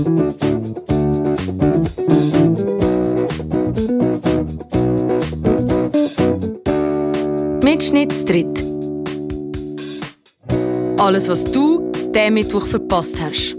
Mitschnittstritt. Alles, was du diesen Mittwoch verpasst hast.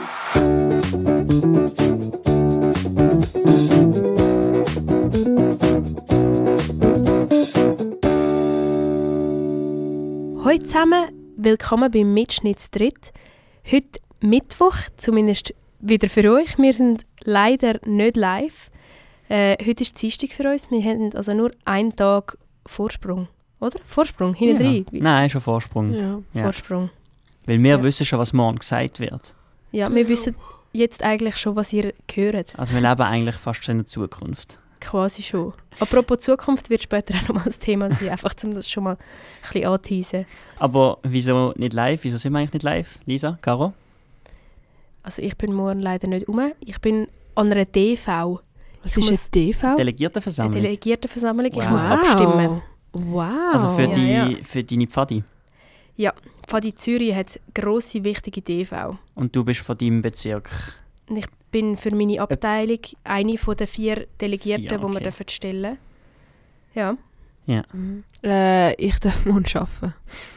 Hallo zusammen, willkommen beim Mitschnittstritt. Heute Mittwoch, zumindest wieder für euch. Wir sind leider nicht live. Heute ist Dienstag für uns. Wir haben also nur einen Tag Vorsprung. Oder? Vorsprung, hinten rein. Nein, schon Vorsprung. Ja. Vorsprung. Weil wir wissen schon, was morgen gesagt wird. Ja, wir wissen jetzt eigentlich schon, was ihr hört. Also wir leben eigentlich fast schon in der Zukunft. Quasi schon. Apropos Zukunft wird später auch nochmal ein Thema sein, einfach um das schon mal ein bisschen anzuteasen. Aber wieso nicht live? Wieso sind wir eigentlich nicht live? Lisa, Caro? Also ich bin morgen leider nicht rum. Ich bin an einer DV. Was ist eine DV? Delegiertenversammlung. Eine Delegiertenversammlung. Ich Wow. muss abstimmen. Wow. Also für Ja. deine Pfadi. Ja, Pfadi Zürich hat grosse, wichtige DV. Und du bist von deinem Bezirk. Und ich bin für meine Abteilung eine von den 4 Delegierten, 4, die wir okay. dürfen stellen. Ja. Ich darf morgen arbeiten.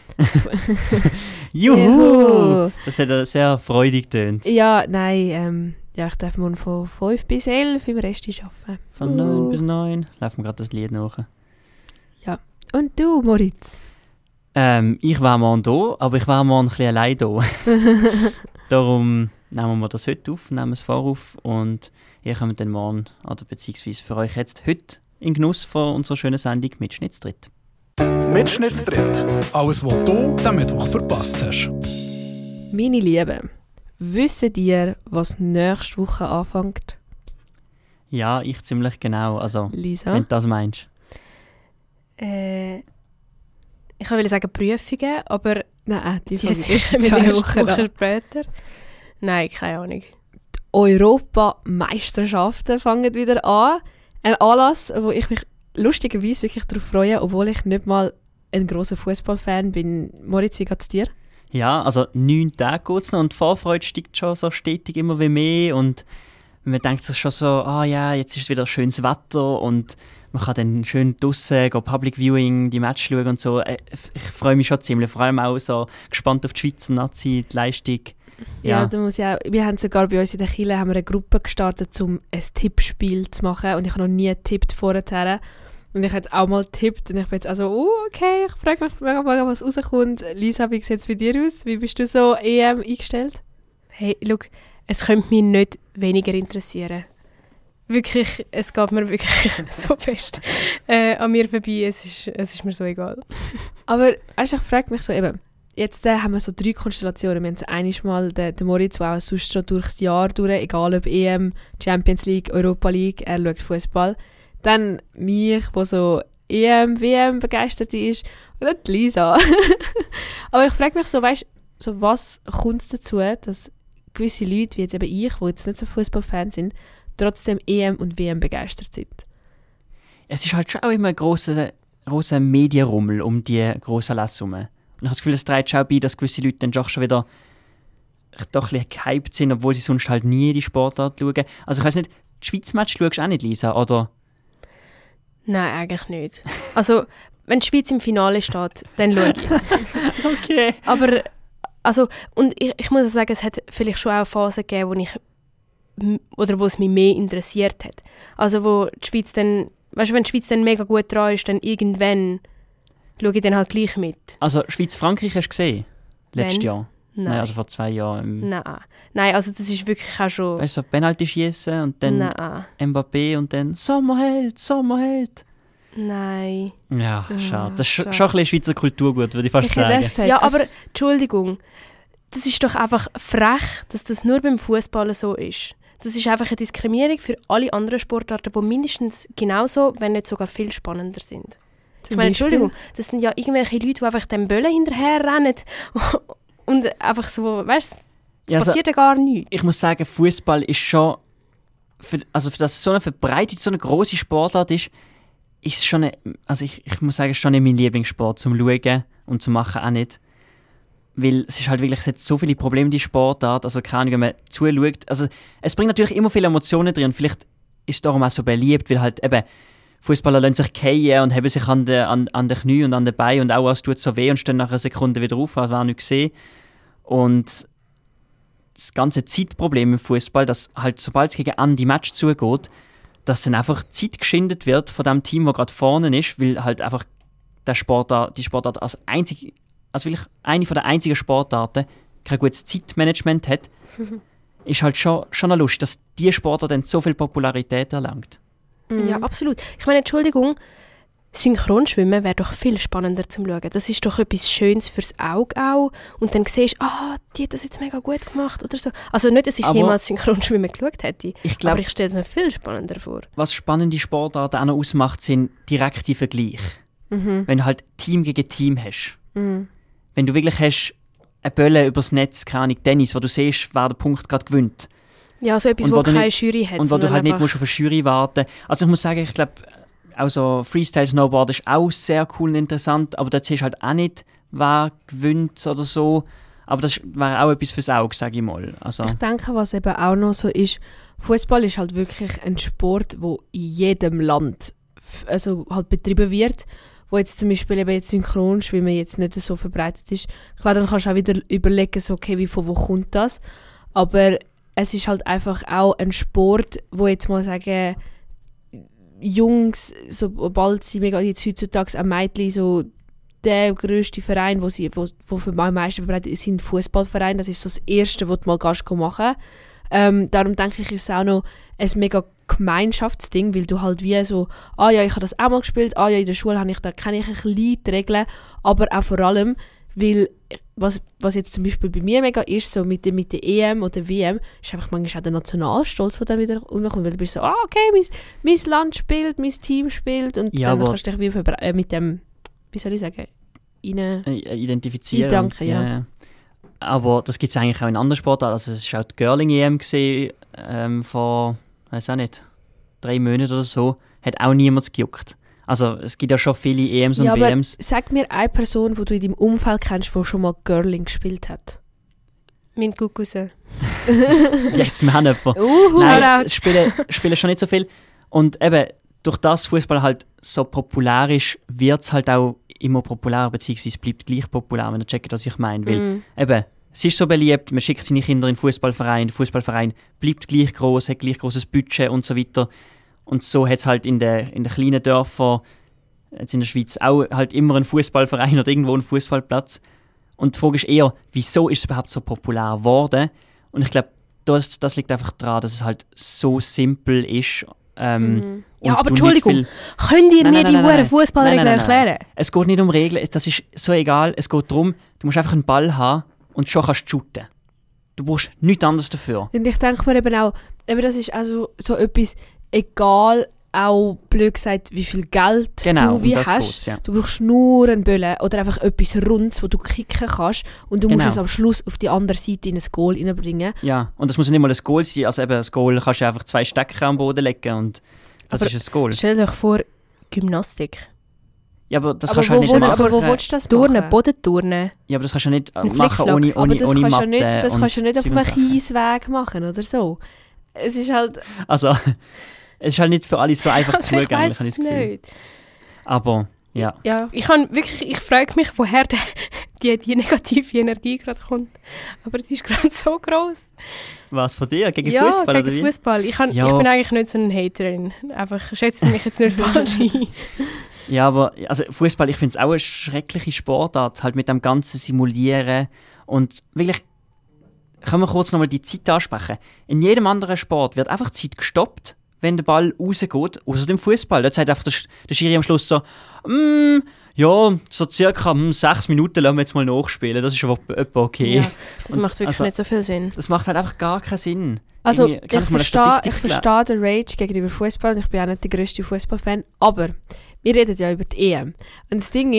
Juhu! Das hat sehr freudig getönt. Ja, nein, ich darf morgen von 5 bis 11 im Rest arbeiten. Von 9 bis 9 laufen wir gerade das Lied nach. Und du, Moritz? Ich war morgen da, aber ich war morgen ein bisschen allein da. Darum nehmen wir das heute auf, nehmen es vorauf und ihr kommt dann morgen, oder beziehungsweise für euch jetzt heute, in Genuss von unserer schönen Sendung Mitschnittstritt. Mitschnittstritt. Alles, was du diesen Mittwoch verpasst hast. Meine Lieben, wisst ihr, was nächste Woche anfängt? Ja, ich ziemlich genau, also Lisa? wenn du das meinst. Ich wollte sagen Prüfungen, aber Nein, die die fangen sind erst 2 eine Wochen Woche an. später. Nein, keine Ahnung. Europameisterschaften fangen wieder an. Ein Anlass, wo ich mich lustigerweise wirklich darauf freue, obwohl ich nicht mal ein grosser Fußballfan bin. Moritz, wie geht es dir? Ja, also 9 Tage geht es noch und die Vorfreude steigt schon so stetig immer wie mehr und man denkt sich schon so, jetzt ist wieder schönes Wetter und man kann dann schön draussen gehen, Public Viewing, die Match schauen und so. Ich freue mich schon ziemlich, vor allem auch so gespannt auf die Schweizer Nazi, die Leistung. Ja, da muss ich auch, wir haben sogar bei uns in der Kirche eine Gruppe gestartet, um ein Tippspiel zu machen und ich habe noch nie getippt vorher. Und ich habe jetzt auch mal getippt und ich bin jetzt also, okay, ich frage mich mega, was rauskommt. Lisa, wie sieht es bei dir aus? Wie bist du so EM eingestellt? Hey, schau, es könnte mich nicht weniger interessieren. Wirklich, es geht mir wirklich so fest an mir vorbei, es ist mir so egal. Aber weißt, ich frage mich so eben, jetzt haben wir so 3 Konstellationen. Wir haben einmal den Moritz, der auch sonst schon durchs Jahr durch, egal ob EM, Champions League, Europa League, er schaut Fußball. Dann mich, der so EM, WM begeistert ist. Und dann die Lisa. Aber ich frage mich so, weißt, so was kommt es dazu, dass gewisse Leute, wie jetzt eben ich, die jetzt nicht so Fußballfans sind, trotzdem EM und WM begeistert sind? Es ist halt schon auch immer ein grosser Medienrummel um die grossen Anlässe herum. Und ich habe das Gefühl, es trägt schon bei, dass gewisse Leute dann doch schon wieder doch ein bisschen gehypt sind, obwohl sie sonst halt nie die Sportart schauen. Also ich weiss nicht, die Schweiz-Match schaust du auch nicht, Lisa, oder? Nein, eigentlich nicht. Also, wenn die Schweiz im Finale steht, dann schaue ich. Okay. Aber, also, und ich muss sagen, es hat vielleicht schon auch Phasen gegeben, wo es mich mehr interessiert hat. Also, wo die Schweiz dann, weißt du, wenn die Schweiz dann mega gut dran ist, dann irgendwann schaue ich dann halt gleich mit. Also Schweiz-Frankreich hast du gesehen? Letztes Wenn? Jahr? Nein. Also vor 2 Jahren. Nein, also das ist wirklich auch schon... Weißt du, so Penalty schießen und dann Nein. Mbappé und dann Sommerheld. Nein. Ja, schade. Das ist schade. schon ein bisschen Schweizer Kulturgut, würde ich fast sagen. Ja, aber Entschuldigung, das ist doch einfach frech, dass das nur beim Fußball so ist. Das ist einfach eine Diskriminierung für alle anderen Sportarten, die mindestens genauso, wenn nicht sogar viel spannender sind. Ich meine, Entschuldigung, das sind ja irgendwelche Leute, die einfach dem Böllen hinterher rennen und einfach so, weißt du, Ja, also, passiert ja gar nichts. ich muss sagen, Fußball ist schon, für das es so eine verbreitet, so eine grosse Sportart ist es schon, ich muss sagen, es ist schon nicht mein Lieblingssport zum Schauen und zu machen auch nicht. weil es ist halt wirklich, es hat so viele Probleme in die Sportart, also keine Ahnung, wenn man zuschaut. Also es bringt natürlich immer viele Emotionen drin und vielleicht ist es darum auch so beliebt, weil halt eben Fußballer lassen sich fallen und haben sich an den Knien und an den Beinen und auch es tut so weh und stehen nach einer Sekunde wieder auf, als wäre nichts gesehen. Und das ganze Zeitproblem im Fußball, dass halt, sobald es gegen Ende Match zugeht, dass dann einfach Zeit geschindet wird von dem Team, das gerade vorne ist, weil halt einfach die Sportart als wirklich eine der einzigen Sportarten kein gutes Zeitmanagement hat, ist halt schon eine Lust, dass diese Sportart dann so viel Popularität erlangt. Ja, absolut. Ich meine, Entschuldigung, Synchronschwimmen wäre doch viel spannender zum Schauen. Das ist doch etwas Schönes fürs Auge auch. Und dann siehst du, die hat das jetzt mega gut gemacht oder so. Also nicht, dass ich jemals Synchronschwimmen geschaut hätte, aber ich stelle es mir viel spannender vor. Was spannende Sportarten auch noch ausmacht, sind direkte Vergleiche. Wenn du halt Team gegen Team hast. Wenn du wirklich hast eine Bälle übers Netz, keine Ahnung, Tennis, wo du siehst, wer den Punkt gerade gewinnt. Ja, so etwas, wo keine Jury hat. Und wo du halt nicht musst auf eine Jury warten. Also ich muss sagen, ich glaube, auch so Freestyle-Snowboard ist auch sehr cool und interessant, aber dort siehst du halt auch nicht, wer gewinnt oder so. Aber das wäre auch etwas fürs Auge, sage ich mal. Also. Ich denke, was eben auch noch so ist, Fußball ist halt wirklich ein Sport, der in jedem Land halt betrieben wird, wo jetzt zum Beispiel eben jetzt Synchronschwimmen jetzt nicht so verbreitet ist. Klar, dann kannst du auch wieder überlegen, so, okay, von wo kommt das? Aber es ist halt einfach auch ein Sport, wo jetzt mal sagen, Jungs, sobald sie mega jetzt heutzutage ein Mädchen so der grösste Verein, wo für mich am meisten verbreitet ist, sind Fußballverein. Das ist so das Erste, was du mal machen kannst. Darum denke ich, ist es auch noch ein mega Gemeinschaftsding, weil du halt wie so, ja, ich habe das auch mal gespielt, ja, in der Schule kenne ich ein bisschen die Regeln, aber auch vor allem, weil was jetzt zum Beispiel bei mir mega ist, so mit der EM oder WM, ist einfach manchmal auch der Nationalstolz, der dann wieder umkommt, weil du bist so, okay, mein Land spielt, mein Team spielt und ja, dann kannst du dich wie mit dem, wie soll ich sagen, identifizieren. Danke, ja. Aber das gibt es eigentlich auch in anderen Sportarten. Also es war auch die Girling-EM vor, weiß auch nicht, 3 Monaten oder so, hat auch niemand gejuckt. Also es gibt ja schon viele EMs und WMs. Aber sag mir eine Person, die du in deinem Umfeld kennst, die schon mal Girling gespielt hat. Mein Cousin. Yes, wir haben jemanden. Nein, es spielen schon nicht so viel. Und eben, durch das Fußball halt so populär ist, wird es halt auch immer populärer, beziehungsweise bleibt gleich populär, wenn ihr checkt, was ich meine. Weil eben, es ist so beliebt, man schickt seine Kinder in den Fußballverein, der Fußballverein bleibt gleich groß, hat gleich grosses Budget und so weiter. Und so hat es halt in den kleinen Dörfern, jetzt in der Schweiz, auch halt immer einen Fußballverein oder irgendwo einen Fußballplatz. Und die Frage ist eher, wieso ist es überhaupt so populär geworden? Und ich glaube, das liegt einfach daran, dass es halt so simpel ist. Ja, aber Entschuldigung, könnt ihr mir die Fußballregeln erklären? Es geht nicht um Regeln, das ist so egal. Es geht darum, du musst einfach einen Ball haben und schon kannst du shooten. Du brauchst nichts anderes dafür. Und ich denke mir eben auch, das ist also so etwas, egal, auch blöd gesagt, wie viel Geld du wie hast. Ja. Du brauchst nur einen Böllen oder einfach etwas Rundes, wo du kicken kannst und du musst es am Schluss auf die andere Seite in ein Goal reinbringen. Ja, und das muss nicht mal ein Goal sein. Also eben, das Goal kannst du einfach 2 Stecker am Boden legen und das ist ein Goal. Stell dir vor, Gymnastik. Ja, aber das kannst du halt nicht machen. Aber wo willst du das Turnen, machen? Bodenturnen. Ja, aber das kannst du ja nicht machen ohne Matte. Das kannst du nicht auf einem Kiesweg machen oder so. Es ist halt... Also... Es ist halt nicht für alle so einfach zugänglich, habe ich das Gefühl. Nicht. Aber, ja. Ich frage mich, woher die negative Energie gerade kommt. Aber es ist gerade so gross. Was, von dir? Gegen Fußball? Ja, gegen Fußball. Ich bin eigentlich nicht so eine Haterin. Einfach, schätze mich jetzt nicht falsch ein. Ja, aber also Fußball, ich finde es auch eine schreckliche Sportart. Halt mit dem ganzen Simulieren. Und wirklich, können wir kurz nochmal die Zeit ansprechen. In jedem anderen Sport wird einfach die Zeit gestoppt, wenn der Ball rausgeht, außer dem Fußball. Dort sagt einfach der Schiri am Schluss so, ja, so circa 6 Minuten lassen wir jetzt mal nachspielen, das ist aber etwa okay. Ja, das macht wirklich nicht so viel Sinn. Das macht halt einfach gar keinen Sinn. Also ich verstehe den Rage gegenüber Fußball und ich bin auch nicht der grösste Fußballfan, aber wir reden ja über die EM. Und das Ding ist,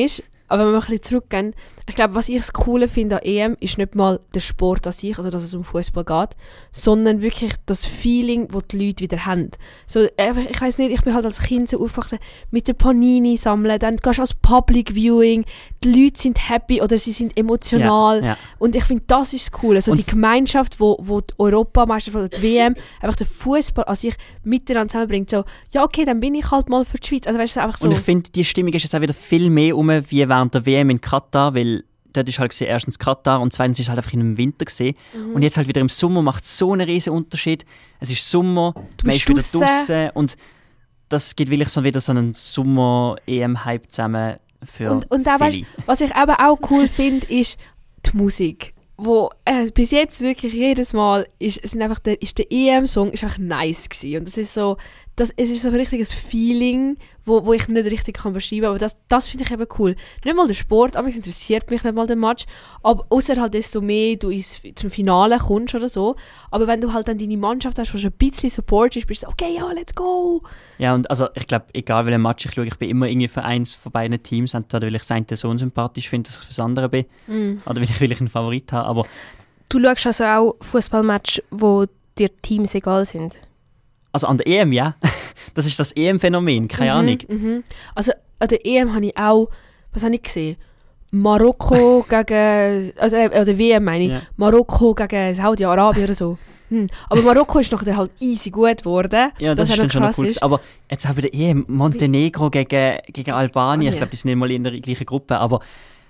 Aber wenn wir ein bisschen zurückgehen, ich glaube, was ich das Coole finde an EM, ist nicht mal der Sport an sich, also dass es um Fußball geht, sondern wirklich das Feeling, das die Leute wieder haben. So, ich weiss nicht, ich bin halt als Kind so aufgewachsen mit der Panini sammeln, dann gehst du als Public Viewing, die Leute sind happy oder sie sind emotional. Ja. Und ich finde, das ist das Coole. So die Gemeinschaft, wo die Europameisterschaft oder die WM einfach den Fußball an sich miteinander zusammenbringt. So, ja okay, dann bin ich halt mal für die Schweiz. Also weißt du, einfach so. Und ich finde, die Stimmung ist jetzt auch wieder viel mehr wie während der WM in Katar, weil dort ist halt erstens Katar und zweitens ist es halt einfach in einem Winter gesehen. Und jetzt halt wieder im Sommer macht es so einen riesen Unterschied. Es ist Sommer, man ist wieder draussen und das gibt wirklich so wieder so einen Sommer-EM-Hype zusammen für und auch, weißt, was ich eben auch cool finde, ist die Musik. Wo bis jetzt wirklich jedes Mal ist der EM-Song ist einfach nice gewesen. Und es ist so ein richtiges Feeling, wo ich nicht richtig kann beschreiben kann. Aber das finde ich eben cool. Nicht mal der Sport, aber es interessiert mich nicht mal der Match. Aber außer halt desto mehr du zum Finale kommst oder so. Aber wenn du halt dann deine Mannschaft hast, die schon ein bisschen Support ist, bist du so, okay, ja, let's go. Ja, und also ich glaube, egal welchen Match ich schaue, ich bin immer irgendwie für eins von beiden Teams. Entweder weil ich das eine so unsympathisch finde, dass ich für das andere bin. Oder weil ich einen Favorit habe. Aber Du schaust also auch Fußballmatches, wo dir Teams egal sind? also an der EM, ja. Das ist das EM-Phänomen, keine Ahnung. Also an der EM habe ich auch, was habe ich gesehen? Marokko gegen, also oder WM meine ich, Ja. Marokko gegen Saudi-Arabien oder so. Aber Marokko ist nachher halt easy gut geworden. Ja, das ist auch dann schon krass cool. ist. Aber jetzt haben wir der EM Montenegro gegen Albanien. Ich glaube, die sind nicht mal in der gleichen Gruppe, aber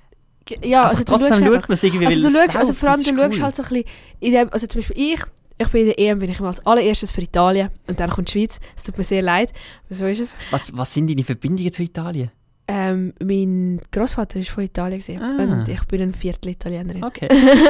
Ja, einfach also trotzdem schaust schaut einfach- man es irgendwie, Also weil du es schaust, also läuft, vor allem das du ist schaust cool. halt so ein bisschen, also zum Beispiel ich bin in der EM, bin ich immer als allererstes für Italien und dann kommt die Schweiz. Es tut mir sehr leid, aber so ist es. Was sind deine Verbindungen zu Italien? Mein Großvater war von Italien gewesen, und ich bin ein Viertel-Italienerin. Okay.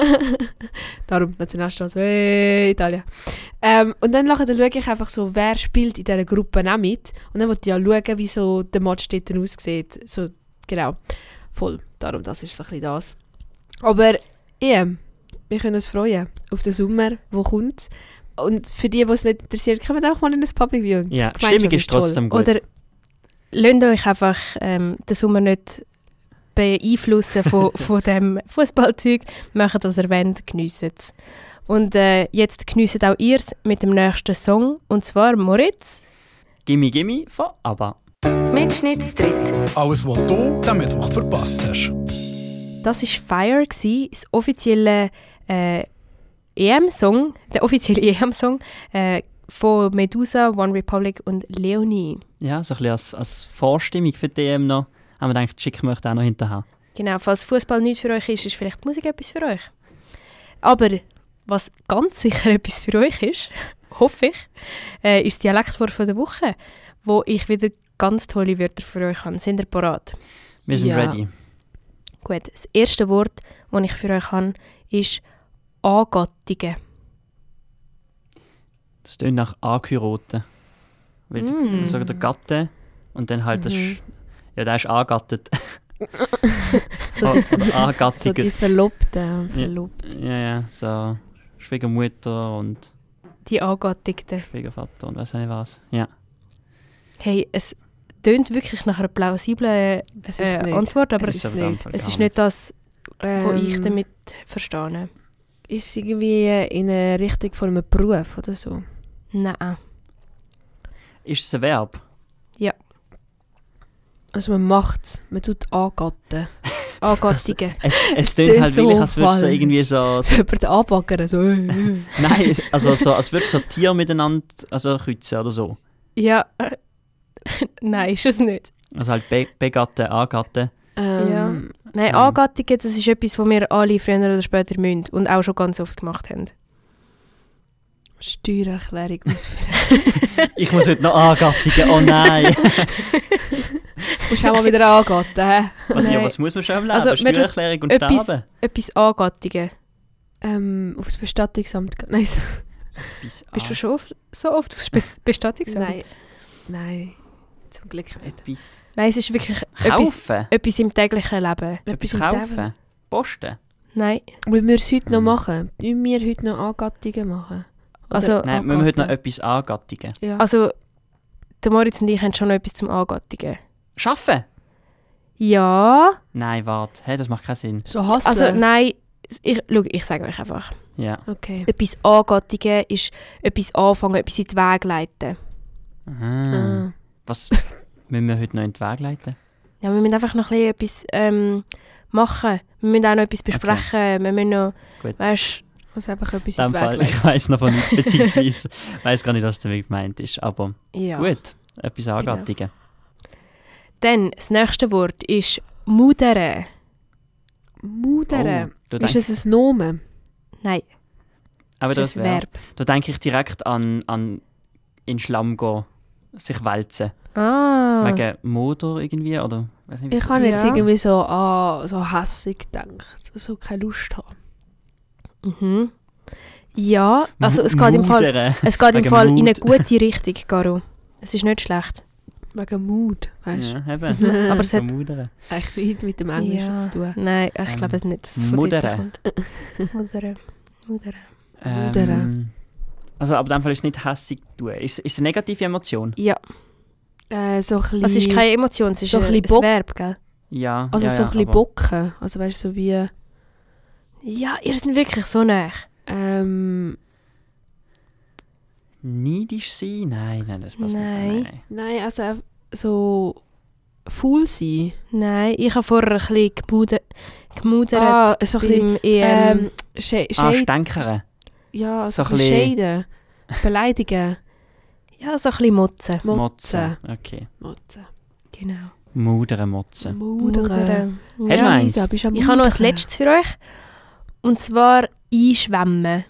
Darum Nationalstolz, hey, Italien. Und dann schaue ich einfach so, wer spielt in dieser Gruppe auch mit. Und dann wollte ich ja schauen, wie so der Match dort dann aussieht. So, genau, voll. Darum, das ist so ein bisschen das. Aber wir können uns freuen auf den Sommer, der kommt. Und für die es nicht interessiert, kommen auch mal in das Public Viewing. Ja, Die die Stimmung Gemeinschaft ist toll. trotzdem gut. Oder lasst euch einfach den Sommer nicht beeinflussen von dem Fußballzeug. Macht, was ihr wollt, geniesst es. Und jetzt geniesst auch ihr es mit dem nächsten Song. Und zwar Moritz. Gimme Gimme von ABBA. Mitschnittstritt. Alles, was du diesen Mittwoch verpasst hast. Das war Fire, das offizielle EM-Song, der offizielle EM-Song von Medusa, One Republic und Leonie. Ja, so ein bisschen als Vorstimmung für die EM noch. Haben wir gedacht, schicken wir euch auch noch hinterher. Genau, falls Fußball nicht für euch ist vielleicht die Musik etwas für euch. Aber was ganz sicher etwas für euch ist, hoffe ich, ist das Dialektwort von der Woche, wo ich wieder ganz tolle Wörter für euch habe. Sind ihr bereit? Wir sind Ja. ready. Gut, das erste Wort, das ich für euch habe, ist Angattungen. Das klingt nach Angeheiraten. Weil wir sagen der Gatte und dann halt das ja, der ist angattet. So die, Oder so angattiget. die Verlobten und Verlobten. Ja, so Schwiegermutter und Die Angattigten. Schwiegervater und weiss nicht was. Ja. Hey, es tönt wirklich nach einer plausiblen Es ist nicht. Antwort, aber Es ist aber nicht. dann es ist gar nicht das, was ich Ähm, damit verstehe. Ist es irgendwie in eine Richtung von einem Beruf oder so? Nein. Ist es ein Verb? Also man macht es, man tut angatten. Angattigen. Es tönt tönt halt so wirklich, als würde es so falsch. irgendwie so So über den Anbaggern, so. nein, also so, als würde es so Tiere miteinander kreuzen oder so. Ja, nein, ist es nicht. Also halt begatten, angatten. Ja. Nein, Angattungen, das ist etwas, was wir alle früher oder später müssen und auch schon ganz oft gemacht haben. Steuererklärung ausfüllen. Ich muss heute noch angattigen, oh nein. Musst auch mal wieder angatten, hä? Also, ja, Nein. was muss man schon im Leben? Also, man tut Steuererklärung und etwas- sterben? Etwas Angattungen. Aufs Bestattungsamt gehen. Nein, so. Bist du schon so oft aufs Bestattungsamt? Nein, zum Glück nicht. Etwas Nein, es ist wirklich etwas, kaufen? etwas im täglichen Leben. Etwas im Leben. kaufen? Posten? Nein. Wollen wir es heute noch machen? Wollen wir heute noch Angattungen machen? Oder Also- Nein, wir müssen heute noch angatten? etwas angattigen. Ja. Also, der Moritz und ich haben schon noch etwas zum Angattungen. Schaffen? Ja. Nein, warte. Hey, das macht keinen Sinn. So hassen? Also nein, ich sage euch einfach. Ja. Okay. Etwas angattigen ist etwas anfangen, etwas in den Weg leiten. Aha. Was müssen wir heute noch in den Weg leiten? Ja, wir müssen einfach noch ein bisschen etwas machen. Wir müssen auch noch etwas besprechen. Wir müssen noch, Gut. weißt, Also einfach etwas In in dem den Fall, Weg legen. ich weiss noch von nichts, beziehungsweise weiss gar nicht, was damit gemeint ist. Aber ja. gut, etwas angattigen. Dann, das nächste Wort ist mudere. Mudere. du Ist es ein Nomen? Nein, aber das ist das ein Verb. Verb. Da denke ich direkt an in Schlamm gehen, sich wälzen. Ah. Wegen Motor irgendwie, oder? Weiss nicht, Ich habe jetzt Ja. irgendwie so so hässig gedacht. So keine Lust haben. Mhm. Ja, also es geht im Fall, Mudere. es geht im Wegen Fall in eine Mut. gute Richtung, Caro. Es ist nicht schlecht. Wegen Mut, weißt du? Ja, eben. Aber es hat... Mudere. Eigentlich nichts mit dem Englischen Ja. zu tun. Nein, ich glaube es nicht, dass es von dort Mudere. kommt. Mudere. Mudere. Mudere. Also, aber in dem Fall ist es nicht hässig tun. Ist es eine negative Emotion? Ja, So ein bisschen, also es ist keine Emotion, es ist so ein ein bisschen Verb, gell? Ja. also ja, so ein ja, bisschen aber- bocken. Also weißt du, so wie... Ja, ihr seid wirklich so nah. Neidisch sein? Nein, das passt Nein. nicht. Nein, also einfach so... Faul sein. Nein, ich habe vorher ein bisschen gemudert Ah, so ein bisschen... beim EM. Stänkere. Ja, so so ein ein bisschen bisschen- Scheiden. Beleidigen. Ja, so ein bisschen motzen. Motzen. Okay. Motzen. Genau. Mudere, Motzen. Mudere. Hast du noch eins? Lisa, bist du am Ich habe noch ein Mudern? letztes für euch. Und zwar einschwemmen.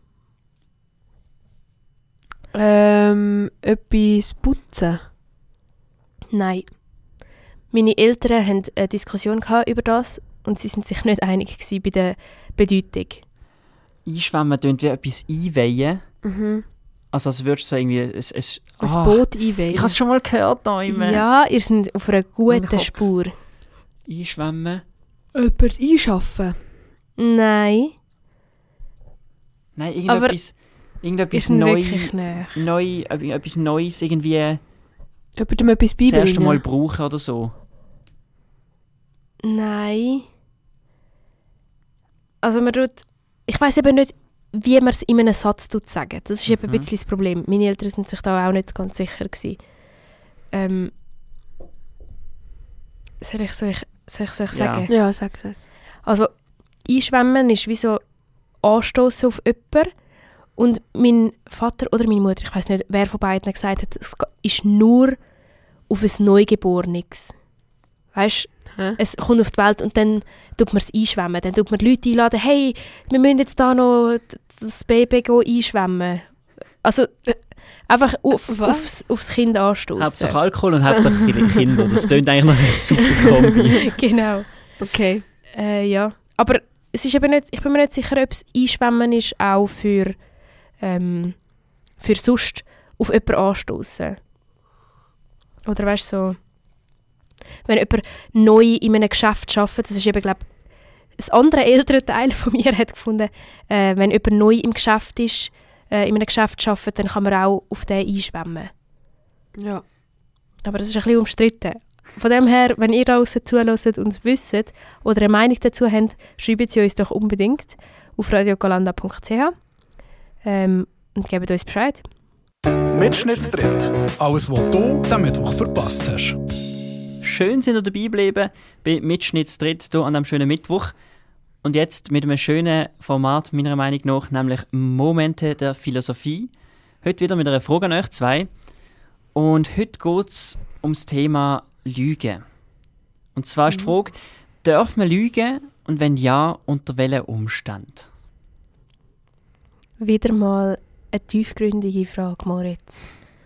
Etwas putzen. Nein. Meine Eltern hatten eine Diskussion gehabt über das und sie sind sich nicht einig gewesen bei der Bedeutung. Einschwemmen tönt wie etwas einweihen. Mhm. Also als würdest du so irgendwie... Ein Boot einweihen. Ich habe es schon mal gehört da immer. Ja, ihr seid auf einer Mein guten Kopf. Spur. Einschwemmen. Jemand einschaffen. Nein, Nein, Aber irgendetwas wir sind wirklich nah. etwas Neues irgendwie Jemandem etwas das erste Mal beibringen. brauchen oder so. Nein. Also ich weiss eben nicht, wie man es in einem Satz sagen. Das ist eben ein bisschen das Problem. Meine Eltern sind sich da auch nicht ganz sicher gewesen. Soll ich euch sagen? Ja, sag es. Also einschwemmen ist wie so anstoßen auf jemanden. Und mein Vater oder meine Mutter, ich weiss nicht, wer von beiden gesagt hat, es ist nur auf ein Neugeborenes. Weißt Hä? es kommt auf die Welt und dann tut man es einschwemmen. Dann tut man Leute einladen, hey, wir müssen jetzt da noch das Baby einschwemmen. Also einfach aufs Kind anstoßen. Hauptsache Alkohol und Hauptsache Kinder. Das klingt eigentlich nach einer super Kombi. Genau. Okay. Ja. Aber es ist eben nicht, ich bin mir nicht sicher, ob es Einschwemmen ist, auch für sonst auf jemanden anstoßen. Oder weißt du, so, wenn jemand neu in einem Geschäft arbeitet, das ist eben, glaube ich, ein anderer älterer Teil von mir hat gefunden, wenn jemand neu im Geschäft ist, in einem Geschäft arbeitet, dann kann man auch auf den einschwemmen. Ja. Aber das ist ein bisschen umstritten. Von dem her, wenn ihr da draussen zuhört und es wisst oder eine Meinung dazu habt, schreibt sie uns doch unbedingt auf radiogalanda.ch und gebt uns Bescheid. Mitschnitt dritt. Alles, was du diesen Mittwoch verpasst hast. Schön sind ihr dabei geblieben bei Mitschnittsdritt hier an diesem schönen Mittwoch. Und jetzt mit einem schönen Format, meiner Meinung nach, nämlich Momente der Philosophie. Heute wieder mit einer Frage an euch zwei. Und heute geht es ums Thema Lügen. Und zwar ist die Frage, darf man lügen und wenn ja, unter welchen Umständen? Wieder mal eine tiefgründige Frage, Moritz.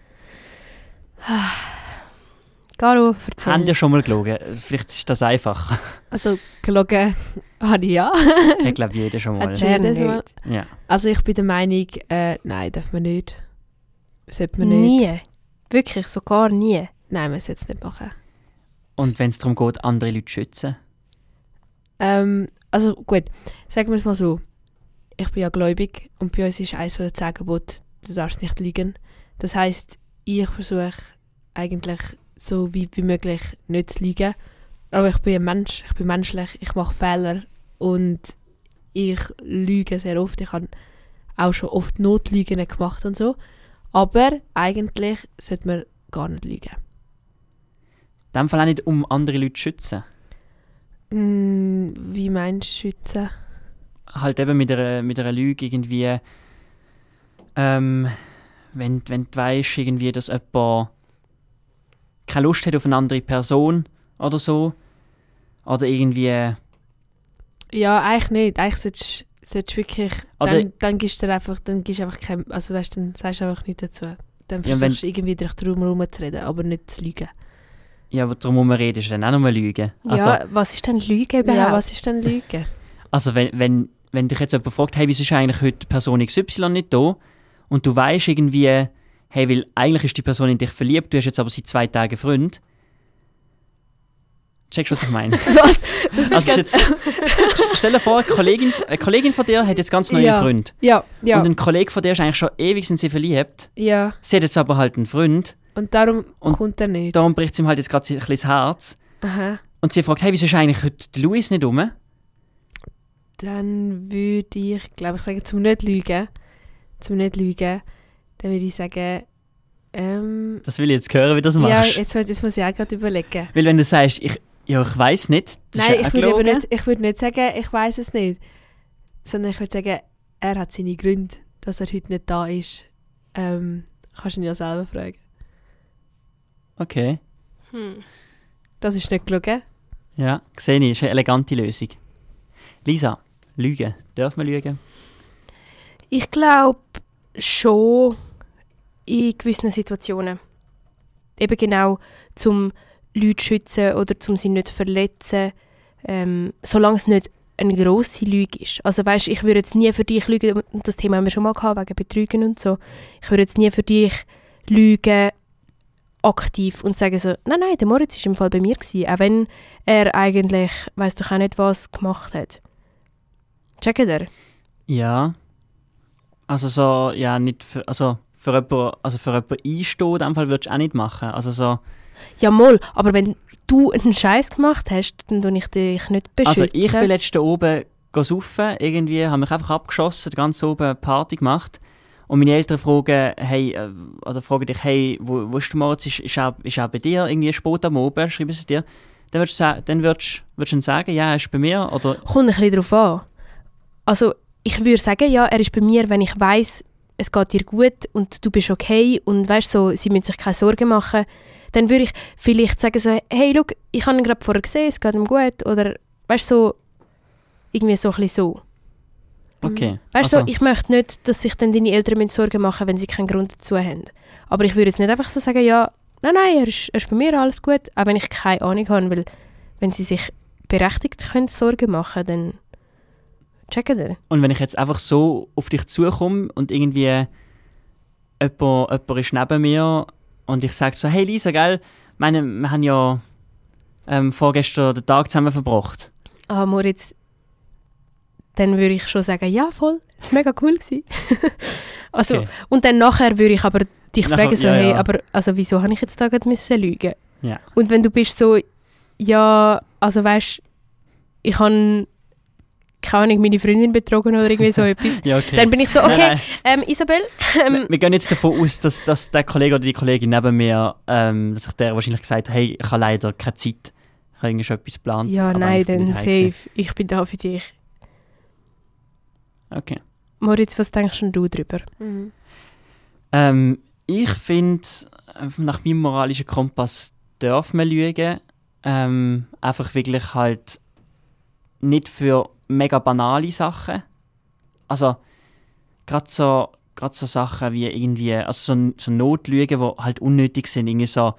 Caro, erzähl. Habt ihr schon mal gelogen? Vielleicht ist das einfach. Also, gelogen habe ich ja. Ich glaube, jeder schon mal. Hat Wer jeder so- nicht? Ja. Also, ich bin der Meinung, nein, darf man nicht. Sollte man nicht. Nie. Wirklich, so gar nie. Nein, man sollte es nicht machen. Und wenn es darum geht, andere Leute zu schützen? Also gut, sagen wir es mal so. Ich bin ja gläubig und bei uns ist eines der 10 Gebote, du darfst nicht lügen. Das heisst, ich versuche eigentlich so weit wie möglich nicht zu lügen. Aber ich bin ein Mensch, ich bin menschlich, ich mache Fehler und ich lüge sehr oft. Ich habe auch schon oft Notlügen gemacht und so. Aber eigentlich sollte man gar nicht lügen. In dem Fall auch nicht, um andere Leute zu schützen. Wie meinst du schützen? Halt eben mit einer Lüge irgendwie, wenn du weißt, irgendwie, dass jemand keine Lust hat auf eine andere Person oder so. Oder irgendwie... Ja, eigentlich nicht. Eigentlich solltest du wirklich... Oder- Dann gibst du einfach kein... Also weißt, dann sagst du einfach nichts dazu. Dann Ja, versuchst du irgendwie dich drum herum zu reden, aber nicht zu lügen. Ja, aber darum reden ist dann auch nur Lügen. Also, Ja, was ist denn Lüge überhaupt? Ja, was ist denn Lügen? also wenn dich jetzt jemand fragt, hey, wieso ist eigentlich heute Person XY nicht da? Und du weißt irgendwie, hey, weil eigentlich ist die Person in dich verliebt, du hast jetzt aber seit 2 Tagen Freund. Checkst du, was ich meine? Was? Das ist Also jetzt, stell dir vor, eine Kollegin von dir hat jetzt ganz neue Freund. Ja. Und ein Kollege von dir ist eigentlich schon ewig in sie verliebt. Ja. Sie hat jetzt aber halt einen Freund. Und darum Und kommt er nicht. Darum bricht es ihm halt jetzt gerade ein bisschen das Herz. Aha. Und sie fragt, hey, wieso ist eigentlich heute der Luis nicht rum? Dann würde ich, glaube ich, sagen, zum nicht lügen, dann würde ich sagen, Das will ich jetzt hören, wie du das ja, machst. jetzt muss ich auch gerade überlegen. Weil wenn du sagst, ich weiss nicht, das Nein, ist ja ich würde gelogen. eben nicht, ich würde nicht sagen, ich weiß es nicht. Sondern ich würde sagen, er hat seine Gründe, dass er heute nicht da ist. Kannst du ihn ja selber fragen. Okay, Das ist nicht gelogen. ja, sehe ich, ist eine elegante Lösung. Lisa, lügen. Darf man lügen? Ich glaube schon in gewissen Situationen. Eben genau, zum Leute zu schützen oder zum sie nicht zu verletzen, solange es nicht eine grosse Lüge ist. Also weißt, ich würde jetzt nie für dich lügen, und das Thema haben wir schon mal gehabt, wegen Betrügen und so. Ich würde jetzt nie für dich lügen, aktiv und sagen so, nein, der Moritz war im Fall bei mir gewesen, auch wenn er eigentlich, weiss doch auch nicht, was gemacht hat. Checkt ihr? Ja. Also so, ja, nicht für, also für jemanden einstehen, in dem Fall würdest du auch nicht machen. Also so, Ja, mal, aber wenn du einen Scheiß gemacht hast, dann tue ich dich nicht beschützen. also ich bin letztens oben saufen, irgendwie, habe mich einfach abgeschossen, ganz oben eine Party gemacht. Und meine Eltern fragen, fragen dich, hey, wo ist der Moritz? Ist er bei dir? Irgendwie spät am Abend, schreiben sie dir. Dann würdest du sagen, ja, er ist bei mir, oder? Kommt ein bisschen darauf an. Also, ich würde sagen, ja, er ist bei mir, wenn ich weiss, es geht dir gut und du bist okay und weißt so, sie müssen sich keine Sorgen machen. Dann würde ich vielleicht sagen so, hey, schau, ich habe ihn gerade vorher gesehen, es geht ihm gut. Oder, weißt so, irgendwie so ein bisschen so. Okay. Weißt also, so, ich möchte nicht, dass sich dann deine Eltern Sorgen machen, wenn sie keinen Grund dazu haben. Aber ich würde jetzt nicht einfach so sagen, ja, nein, er ist bei mir, alles gut, auch wenn ich keine Ahnung habe, weil wenn sie sich berechtigt können Sorgen machen, dann checken sie. Und wenn ich jetzt einfach so auf dich zukomme und irgendwie jemand ist neben mir und ich sage so, hey Lisa, gell, wir haben ja vorgestern den Tag zusammen verbracht. Ah, Moritz, dann würde ich schon sagen, ja, voll, es war mega cool gewesen. Also, Okay. und dann nachher würde ich aber dich Nachher- fragen, so, ja, hey, ja. aber also, wieso habe ich jetzt da gerade müssen lügen? Ja. Und wenn du bist so, ja, also weißt, ich habe, keine Ahnung, meine Freundin betrogen oder irgendwie so etwas, Ja, okay. dann bin ich so, okay, Nein, Isabel, wir gehen jetzt davon aus, dass der Kollege oder die Kollegin neben mir, dass ich der wahrscheinlich gesagt habe, hey, ich habe leider keine Zeit. Ich habe irgendwie schon etwas geplant. ja, aber nein, eigentlich bin dann ich heim gewesen. safe, ich bin da für dich. Okay. Moritz, was denkst denn du darüber? Ich finde, nach meinem moralischen Kompass darf man lügen. Einfach wirklich halt nicht für mega banale Sachen. Also, gerade so Sachen wie irgendwie, also so Notlügen, die halt unnötig sind. Irgendwie so,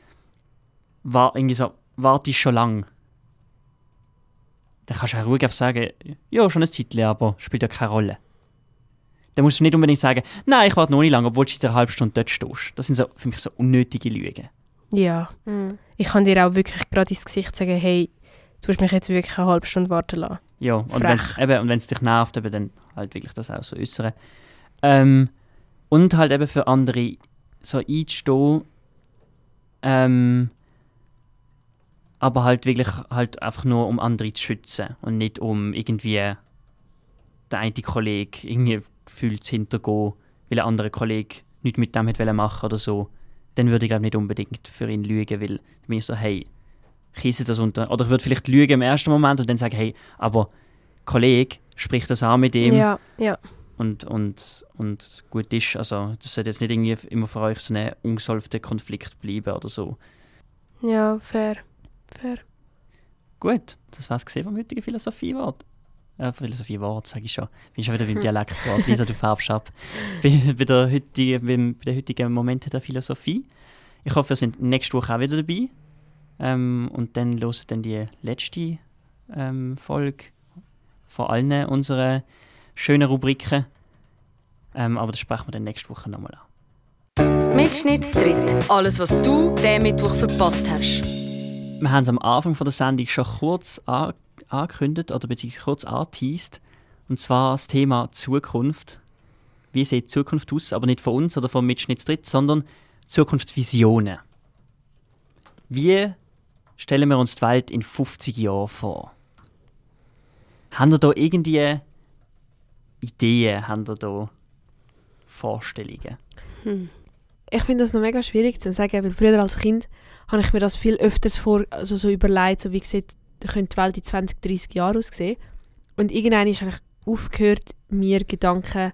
warte ich schon lang. Dann kannst du auch ruhig einfach sagen, ja, schon ein Zeitchen, aber spielt ja keine Rolle. Dann musst du nicht unbedingt sagen, nein, ich warte noch nicht lange, obwohl du seit einer halben Stunde dort stehst. Das sind so, für mich so unnötige Lügen. Ja, ich kann dir auch wirklich gerade ins Gesicht sagen, hey, du hast mich jetzt wirklich eine halbe Stunde warten lassen. Ja, und Frech. wenn es dich nervt, eben, dann halt wirklich das auch so äußern. Und halt eben für andere so einzustehen, aber halt wirklich halt einfach nur, um andere zu schützen und nicht um irgendwie der eine Kollege irgendwie gefühlt zu hintergehen, weil ein anderer Kollege nichts mit dem hätte machen oder so. Dann würde ich glaube nicht unbedingt für ihn lügen, weil dann bin ich so, hey, kiese das unter. Oder ich würde vielleicht lügen im ersten Moment und dann sagen, hey, aber Kollege, sprich das an mit ihm. Ja. Und gut ist. Also das sollte jetzt nicht irgendwie immer für euch so ein ungesolvter Konflikt bleiben oder so. Ja, fair. Gut, das war es vom heutigen Philosophiewort. Philosophiewort, sage ich schon. Bin schon wieder beim Dialektwort. Lisa, du färbst ab. bei den heutigen Momenten der Philosophie. Ich hoffe, wir sind nächste Woche auch wieder dabei. Und dann hören dann die letzte Folge von allen unseren schönen Rubriken. Aber das sprechen wir dann nächste Woche nochmal an. Mitschnittsdritt. Alles, was du diesen Mittwoch verpasst hast. Wir haben es am Anfang von der Sendung schon kurz angekündigt oder beziehungsweise kurz angeteased. Und zwar das Thema Zukunft. Wie sieht die Zukunft aus? Aber nicht von uns oder vom Mitschnittsdritt, sondern Zukunftsvisionen. Wie stellen wir uns die Welt in 50 Jahren vor? Haben ihr da irgendwie Ideen? Haben ihr da Vorstellungen? Ich finde das noch mega schwierig zu sagen, weil früher als Kind habe ich mir das viel öfters so überlegt, so wie könnte die Welt in 20, 30 Jahren aussehen. Und irgendwann habe ich aufgehört, mir Gedanken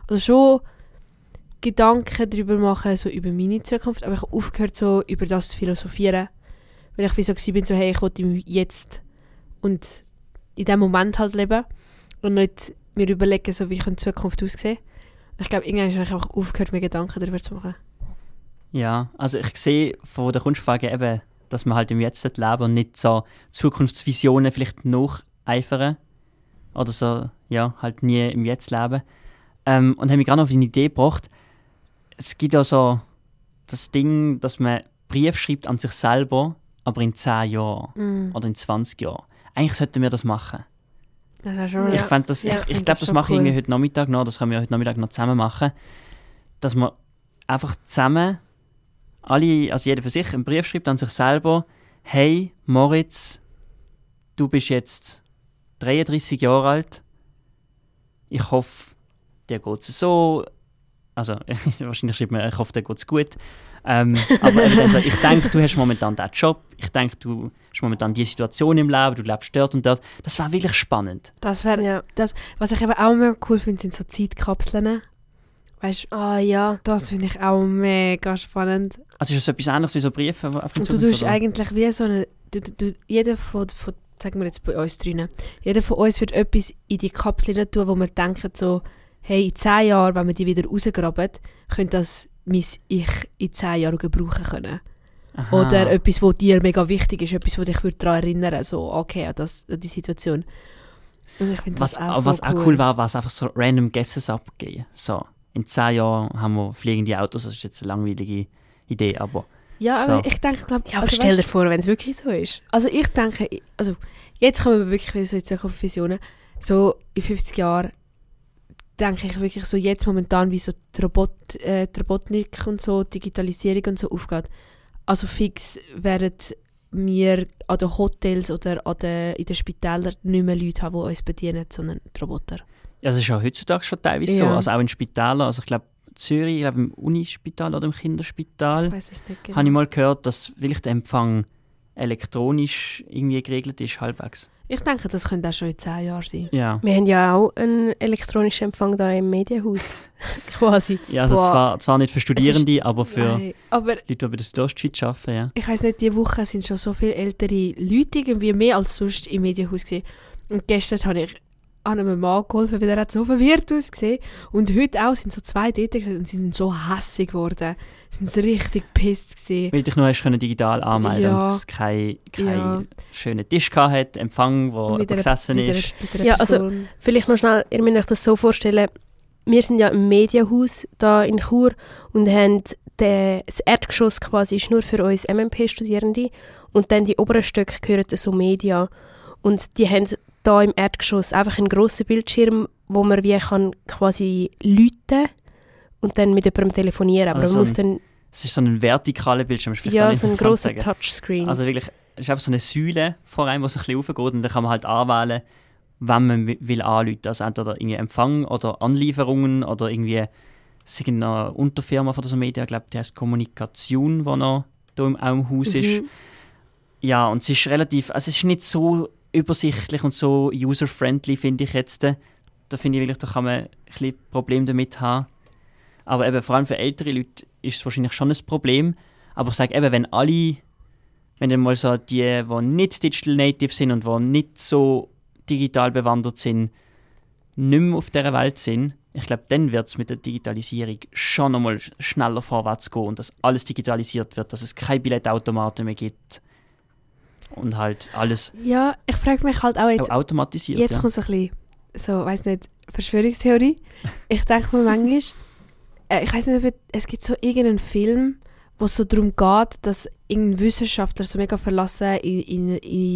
darüber machen, so über meine Zukunft, aber ich habe aufgehört, so über das zu philosophieren. Weil ich wie so war, so, hey, ich will im Jetzt und in diesem Moment halt leben und nicht mir überlegen, so, wie die Zukunft aussehen. Ich glaube, irgendwann habe ich einfach aufgehört, mir Gedanken darüber zu machen. Ja, also ich sehe von der Kunstfrage eben, dass man halt im Jetzt leben und nicht so Zukunftsvisionen vielleicht nacheifern oder so, ja, halt nie im Jetzt leben. Und habe mich gerade auf eine Idee gebracht. Es gibt ja so das Ding, dass man Brief schreibt an sich selber, aber in 10 Jahren oder in 20 Jahren. Eigentlich sollten wir das machen. Das wäre schon, Ich glaube, das mache ich irgendwie heute Nachmittag noch, das können wir heute Nachmittag noch zusammen machen, dass wir einfach zusammen, also jeder für sich, einen Brief schreibt an sich selber, hey Moritz, du bist jetzt 33 Jahre alt, ich hoffe, dir geht es so, also wahrscheinlich schreibt man, ich hoffe, dir geht es gut, aber also, ich denke, du hast momentan diesen Job, ich denke, du hast momentan diese Situation im Leben, du lebst dort und dort. Das wäre wirklich spannend. Das wäre, was ich eben auch mega cool finde, sind so Zeitkapseln. Weißt du, ja. das finde ich auch mega spannend. Also ist das etwas anderes wie so Briefe? Und du tust eigentlich wie so eine, jeder von sagen wir jetzt bei uns drinnen, jeder von uns wird etwas in die Kapsel tun, wo wir denken so, hey, in 10 Jahren, wenn wir die wieder rausgraben, könnte das mein Ich in 10 Jahren gebrauchen können. Aha. Oder etwas, was dir mega wichtig ist, etwas, was dich daran erinnern so, okay, an die Situation. Und ich finde das auch was so auch cool war, was einfach so random Guesses abgeben. So, in 10 Jahren haben wir fliegende Autos, das ist jetzt eine langweilige Idee, aber... Ja, so. aber ich denke, aber stell dir vor, wenn es wirklich so ist. Also ich denke, jetzt kommen wir wirklich wieder so in Zukunftsvisionen. So in 50 Jahren denke ich wirklich so jetzt momentan, wie so die Robotik und so, Digitalisierung und so aufgeht. Also fix werden wir an den Hotels oder in den Spitälern nicht mehr Leute haben, die uns bedienen, sondern die Roboter. Ja, das ist ja heutzutage schon teilweise so. Also auch in Spitälern, also ich glaube Zürich, ich glaube im Unispital oder im Kinderspital, ich weiss es nicht genau. Habe ich mal gehört, dass wirklich der Empfang elektronisch irgendwie geregelt ist, halbwegs. Ich denke, das könnte auch schon in 10 Jahren sein. Ja. Wir haben ja auch einen elektronischen Empfang hier im Medienhaus, quasi. Ja, also zwar nicht für Studierende, aber für Leute, die bei der Südostschweiz arbeiten. Ja. Ich weiss nicht, diese Woche sind schon so viele ältere Leute irgendwie mehr als sonst im Medienhaus gewesen. Und gestern habe ich einem Mann geholfen, weil er hat so verwirrt ausgesehen. Und heute auch sind so 2 dort und sie sind so hässig geworden. Sie sind richtig pisst gewesen. Weil dich nur hast digital anmelden ja. und es keinen schönen Tisch hatte, Empfang, wo jemand gesessen ist. Ja, also vielleicht noch schnell, ihr müsst euch das so vorstellen, wir sind ja im Medienhaus hier in Chur und haben das Erdgeschoss quasi ist nur für uns MMP-Studierende und dann die oberen Stöcke gehören so Media und die haben da im Erdgeschoss einfach einen grossen Bildschirm, wo man wie kann quasi läuten und dann mit jemandem telefonieren. Aber also man muss dann... Es ist so ein vertikaler Bildschirm. Ja, so ein grosser Touchscreen. Also wirklich ist einfach so eine Säule vor einem, die so ein bisschen raufgeht und dann kann man halt anwählen, wenn man will anrufen. Also entweder irgendwie Empfang oder Anlieferungen oder irgendwie eine Unterfirma von der Media, ich glaube, die heisst Kommunikation, die noch hier auch im Haus ist. Ja, und es ist relativ, also es ist nicht so übersichtlich und so user-friendly, finde ich jetzt. Da finde ich wirklich, da kann man ein bisschen Probleme damit haben. Aber eben, vor allem für ältere Leute ist es wahrscheinlich schon ein Problem. Aber ich sage eben, wenn dann mal so die nicht Digital Native sind und die nicht so digital bewandert sind, nicht mehr auf dieser Welt sind, ich glaube, dann wird es mit der Digitalisierung schon einmal schneller vorwärts gehen und dass alles digitalisiert wird, dass es keine Billettautomaten mehr gibt und halt alles Ja, ich frage mich halt auch jetzt, automatisiert. jetzt kommt so ein bisschen, so, weiss nicht, Verschwörungstheorie. Ich denke mir manchmal, ich weiss nicht, es gibt so irgendeinen Film, wo es so darum geht, dass irgendein Wissenschaftler so mega verlassen in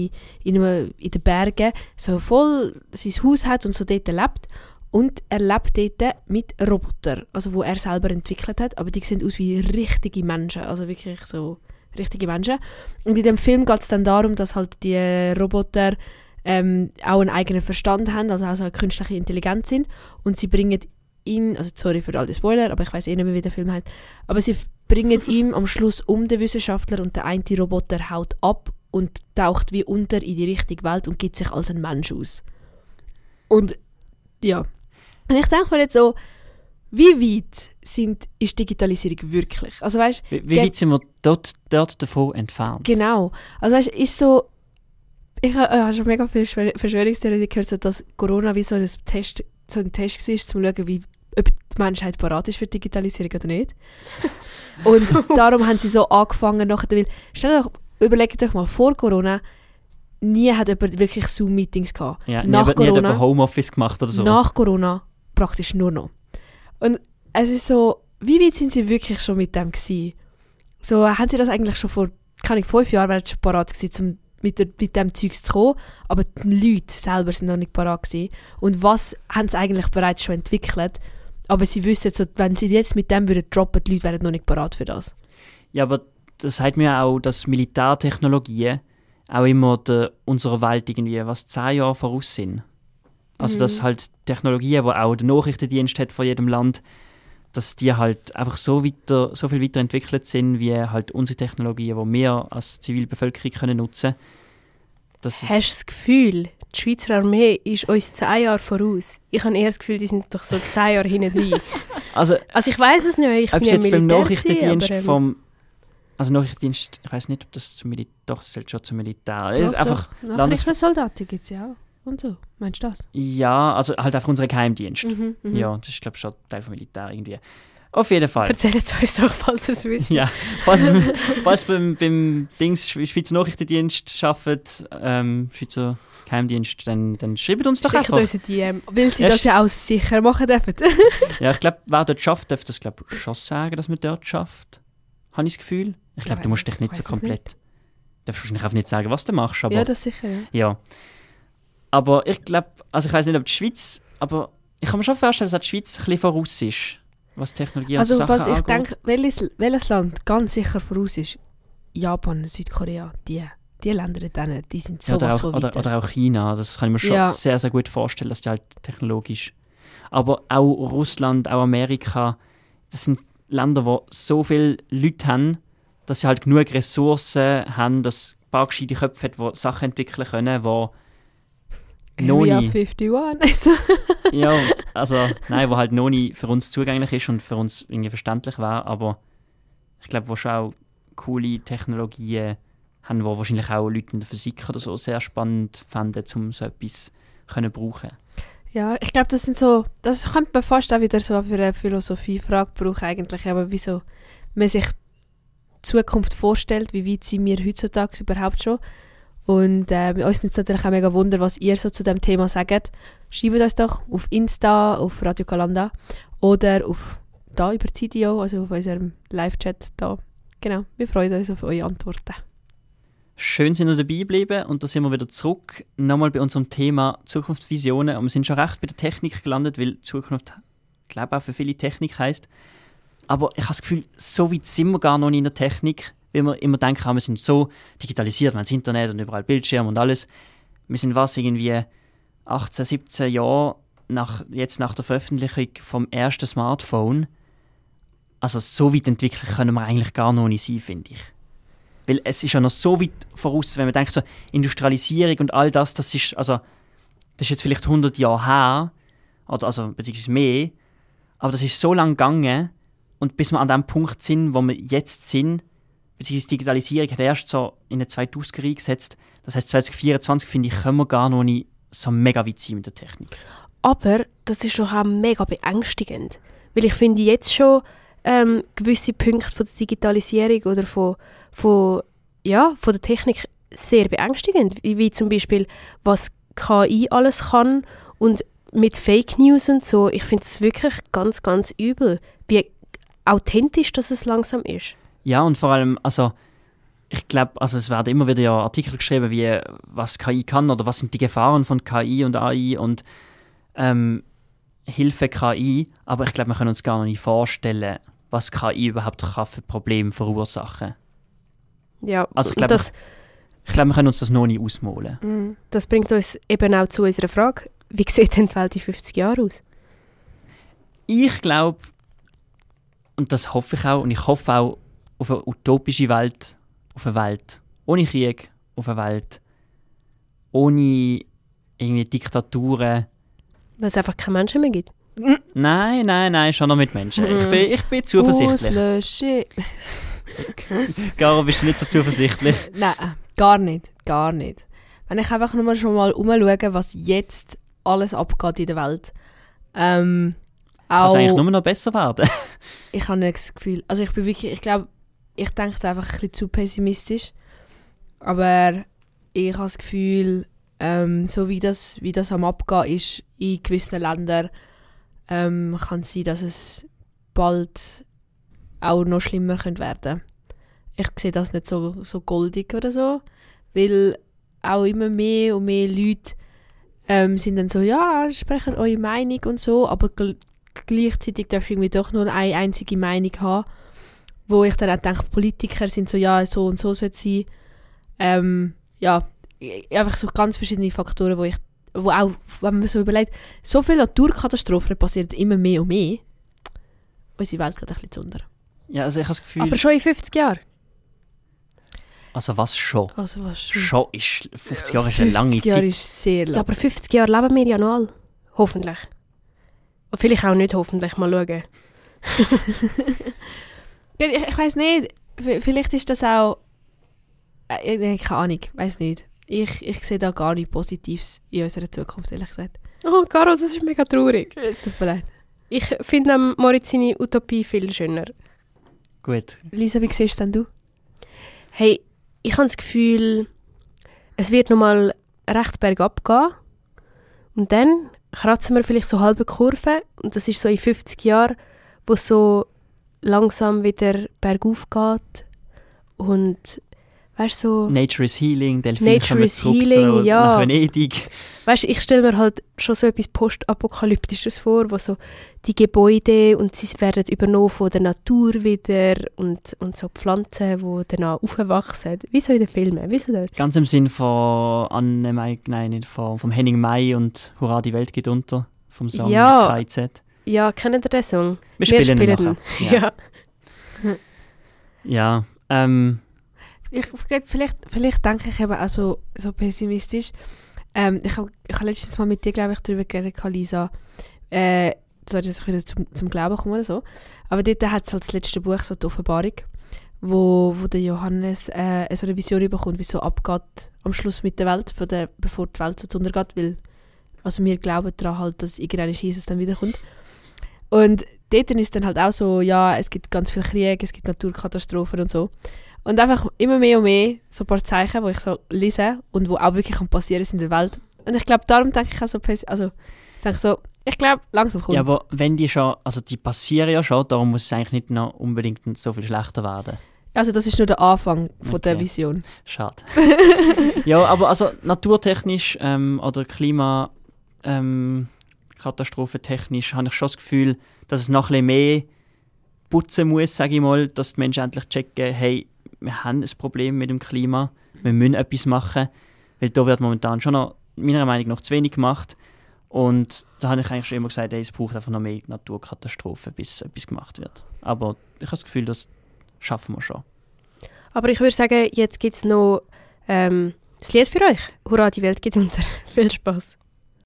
den Bergen so voll sein Haus hat und so dort lebt. Und er lebt dort mit Robotern, also wo er selber entwickelt hat, aber die sehen aus wie richtige Menschen, also wirklich so richtige Menschen. Und in dem Film geht es dann darum, dass halt die Roboter auch einen eigenen Verstand haben, also eine künstliche Intelligenz sind und sie bringen ihn, also sorry für all die Spoiler, aber ich weiß nicht mehr, wie der Film heißt, aber sie bringen ihm am Schluss den Wissenschaftler und der eine Roboter haut ab und taucht wie unter in die richtige Welt und gibt sich als ein Mensch aus. Und ja, und ich denke mir jetzt so, wie weit ist Digitalisierung wirklich? Also weißt, wie weit sind wir dort davon entfernt? Genau. Also weißt, ist so, ich habe schon mega viele Verschwörungstheorien gehört, so, dass Corona wie so ein Test war, um zu schauen, ob die Menschheit parat ist für die Digitalisierung oder nicht. Und darum haben sie so angefangen, überlegt euch mal, vor Corona, nie hat jemand wirklich Zoom-Meetings gehabt. Ja, nach nie hat Corona, jemand Homeoffice gemacht oder so. Nach Corona praktisch nur noch. Und es ist so, wie weit sind sie wirklich schon mit dem gewesen? So, haben sie das eigentlich schon vor, 5 Jahren wären sie schon parat gewesen, um mit dem Zeugs zu kommen, aber die Leute selber sind noch nicht parat gewesen. Und was haben sie eigentlich bereits schon entwickelt? Aber sie wissen, so, wenn sie jetzt mit dem droppen, die Leute wären noch nicht parat für das. Ja, aber das sagt mir auch, dass Militärtechnologien auch immer unserer Welt irgendwie 10 Jahre voraus sind. Also dass halt Technologien, die auch der Nachrichtendienst hat von jedem Land, dass die halt einfach so viel weiterentwickelt sind, wie halt unsere Technologien, die wir als Zivilbevölkerung können nutzen können. Hast du das Gefühl, die Schweizer Armee ist uns 10 Jahre voraus? Ich habe eher das Gefühl, die sind doch so 10 Jahre hinten drin. Also ich weiss es nicht, ich bin ja jetzt beim Nachrichtendienst Nachrichtendienst, ich weiss nicht, ob das zum Militär, doch, das zählt schon zum Militär. Doch, einfach Nachrichtensoldaten gibt es ja auch. Und so, meinst du das? Ja, also halt einfach unsere Geheimdienst. Ja, das ist, glaube ich, schon Teil vom Militär irgendwie. Auf jeden Fall. Erzählt es uns doch, falls ihr es wisst. Ja, falls beim Schweizer Nachrichtendienst arbeitet, Schweizer Geheimdienst, dann schreibt uns doch Schickt einfach. Uns eine DM, weil sie das ja auch sicher machen dürfen. Ja, ich glaube, wer dort schafft, darf das schon sagen, dass man dort schafft. Habe ich das Gefühl. Ich glaube, du musst dich nicht so komplett... Du darfst wahrscheinlich einfach nicht sagen, was du machst. Aber, ja, das sicher, ja. Ja. Aber ich glaube, also ich weiß nicht, ob die Schweiz, aber ich kann mir schon vorstellen, dass die Schweiz ein bisschen voraus ist, was Technologie und also, Sachen was ich angeht. denke, welches Land ganz sicher voraus ist, Japan, Südkorea, die Länder dort, die sind sowas von weiter. Oder auch China, das kann ich mir schon sehr, sehr gut vorstellen, dass die halt technologisch... Aber auch Russland, auch Amerika, das sind Länder, die so viele Leute haben, dass sie halt genug Ressourcen haben, dass ein paar gescheite Köpfe haben, die Sachen entwickeln können, die Area 51. Ja, also nein, wo halt noch nie für uns zugänglich ist und für uns irgendwie verständlich wäre, aber ich glaube, wo schon auch coole Technologien haben, wo wahrscheinlich auch Leute in der Physik oder so sehr spannend fänden, um so etwas können brauchen. Ja, ich glaube, das könnte man fast auch wieder so für eine Philosophiefrage brauchen eigentlich, aber wieso man sich die Zukunft vorstellt, wie weit sind wir heutzutage überhaupt schon. Und uns nimmt es natürlich auch mega Wunder, was ihr so zu dem Thema sagt. Schreibt uns doch auf Insta, auf Radio Kalanda oder da über CDO, also auf unserem Live-Chat da. Genau, wir freuen uns auf eure Antworten. Schön, sind ihr dabei geblieben und da sind wir wieder zurück. Nochmal bei unserem Thema Zukunftsvisionen. Und wir sind schon recht bei der Technik gelandet, weil Zukunft, ich glaube, auch für viele Technik heisst. Aber ich habe das Gefühl, so weit sind wir gar noch nicht in der Technik. Weil wir immer denken, wir sind so digitalisiert, wir haben das Internet und überall Bildschirme und alles. Wir sind irgendwie 18, 17 Jahre nach der Veröffentlichung vom ersten Smartphone. Also so weit entwickelt können wir eigentlich gar noch nicht sein, finde ich. Weil es ist ja noch so weit voraus, wenn man denkt, so Industrialisierung und all das, das ist jetzt vielleicht 100 Jahre her, oder beziehungsweise mehr, aber das ist so lang gegangen und bis wir an dem Punkt sind, wo wir jetzt sind, beziehungsweise die Digitalisierung hat erst so in den 2000er eingesetzt, das heisst 2024, finde ich, können wir gar noch nicht so mega weit sein mit der Technik. Aber das ist doch auch mega beängstigend, weil ich finde jetzt schon gewisse Punkte von der Digitalisierung oder von der Technik sehr beängstigend, wie zum Beispiel, was KI alles kann und mit Fake News und so. Ich finde es wirklich ganz, ganz übel, wie authentisch das es langsam ist. Ja, und vor allem, ich glaube, es werden immer wieder ja Artikel geschrieben, wie was KI kann oder was sind die Gefahren von KI und AI und Hilfe KI, aber ich glaube, wir können uns gar noch nicht vorstellen, was KI überhaupt für Probleme verursachen kann. Ja, also ich glaube, wir können uns das noch nicht ausmalen. Das bringt uns eben auch zu unserer Frage, wie sieht denn die Welt in 50 Jahren aus? Ich glaube, und das hoffe ich auch, und ich hoffe auch auf eine utopische Welt, auf eine Welt ohne Krieg, auf eine Welt ohne irgendwie Diktaturen. Weil es einfach keine Menschen mehr gibt. Nein, schon noch mit Menschen. Ich bin zuversichtlich. Auslöschen. Caro, bist du nicht so zuversichtlich? Nein, gar nicht. Wenn ich einfach nur schon mal umschaue, was jetzt alles abgeht in der Welt. Kann es eigentlich nur noch besser werden? Ich habe nicht das Gefühl, also ich glaube, ich denke einfach ein bisschen zu pessimistisch. Aber ich habe das Gefühl, so wie das am Abgehen ist in gewissen Ländern, kann es sein, dass es bald auch noch schlimmer werden könnte. Ich sehe das nicht so goldig oder so, weil auch immer mehr und mehr Leute sind dann so, ja, sprechen eure Meinung und so, aber gleichzeitig darfst du irgendwie doch nur eine einzige Meinung haben, wo ich dann auch denke, Politiker sind so, ja, so und so sollte es sein. Einfach so ganz verschiedene Faktoren, wo auch, wenn man so überlegt, so viele Naturkatastrophen passieren immer mehr und mehr. Unsere Welt geht ein bisschen zu unter. Ja, also ich habe das Gefühl... Aber schon in 50 Jahren? Was schon? Schon ist... 50 Jahre ist eine lange Zeit. 50 Jahre ist sehr lang. Ja, aber 50 Jahre leben wir ja noch alle. Hoffentlich. Und vielleicht auch nicht hoffentlich. Mal schauen. Ich weiss nicht. Vielleicht ist das auch... keine Ahnung. Weiss nicht. Ich sehe da gar nichts Positives in unserer Zukunft, ehrlich gesagt. Oh, Caro, das ist mega traurig. Es tut mir leid. Ich finde Moritz seine Utopie viel schöner. Gut. Lisa, wie siehst denn du? Hey, ich habe das Gefühl, es wird noch mal recht bergab gehen. Und dann kratzen wir vielleicht so halbe Kurve. Und das ist so in 50 Jahren, wo es so langsam wieder bergauf geht. Und weißt so... Nature is healing, Delfine kommen zurück nach Venedig. Weißt, ich stelle mir halt schon so etwas Postapokalyptisches vor, wo so die Gebäude und sie werden übernommen von der Natur wieder und so Pflanzen, die danach aufwachsen. Wie so in den Filmen, weißt du das? Ganz im Sinn von Anne Mai, nein, nicht vom Henning Mai und Hurra, die Welt geht unter, vom Song KIZ. Ja, kennt ihr den Song? Wir spielen ihn nachher. Ja. Vielleicht denke ich eben auch so pessimistisch. Ich habe letztens mal mit dir, glaube ich, darüber geredet, Lisa. Sorry, dass ich wieder zum Glauben komme oder so. Aber dort hat es halt das letzte Buch, so die Offenbarung, wo der Johannes so eine Vision bekommt, wie es so abgeht am Schluss mit der Welt, bevor die Welt so untergeht, weil also wir glauben daran halt, dass irgendwann Jesus dann wiederkommt. Und dort ist dann halt auch so, ja, es gibt ganz viel Krieg, es gibt Naturkatastrophen und so. Und einfach immer mehr und mehr so ein paar Zeichen, die ich so lese und die auch wirklich passieren sind in der Welt. Und ich glaube, darum denke ich auch so, ich glaube, langsam kommt es. Ja, aber wenn die schon, also die passieren ja schon, darum muss es eigentlich nicht noch unbedingt so viel schlechter werden. Also das ist nur der Anfang von der Vision. Schade. Ja, aber also naturtechnisch oder katastrophentechnisch habe ich schon das Gefühl, dass es noch ein bisschen mehr putzen muss, sage ich mal, dass die Menschen endlich checken, hey, wir haben ein Problem mit dem Klima, wir müssen etwas machen, weil da wird momentan schon noch, meiner Meinung nach, zu wenig gemacht. Und da habe ich eigentlich schon immer gesagt, es braucht einfach noch mehr Naturkatastrophen, bis etwas gemacht wird. Aber ich habe das Gefühl, das schaffen wir schon. Aber ich würde sagen, jetzt gibt es noch das Lied für euch. Hurra, die Welt geht unter. Viel Spaß.